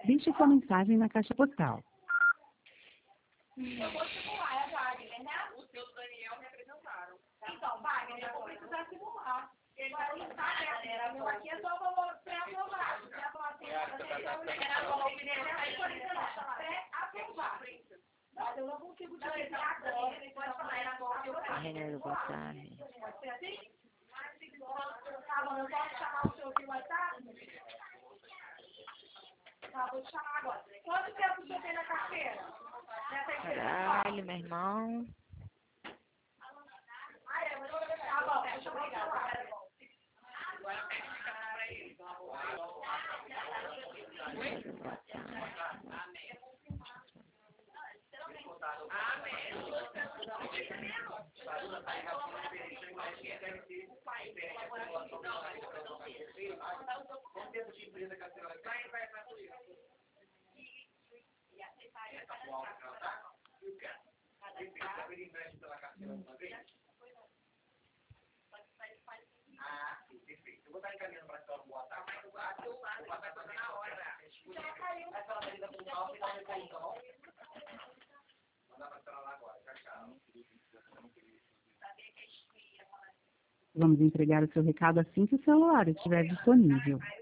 Deixe sua mensagem na caixa postal. Eu vou simular, é a Wagner, né? O seu Daniel representaram. Então, Wagner, eu vou precisar simular. Ele vai tentar, galera. Meu aqui é só pré-aprovado. Pré-aprovar. Mas eu não consigo te avisar agora. Pode falar agora. Renner, boa tarde. Pode ser assim? Tá bom, eu posso chamar o senhor pelo WhatsApp? Tá, vou te chamar agora. Quanto tempo o senhor tem na carteira? Caralho, meu irmão. Tá bom, deixa eu pegar. Eu vou estar encaminhando para a senhora no WhatsApp, mas o WhatsApp vai fazer na hora. Aí a senhora vai ligar para o canal, fica no canal. Mandar para a senhora lá agora. Tchau, tchau. Vamos entregar o seu recado assim que o celular estiver disponível.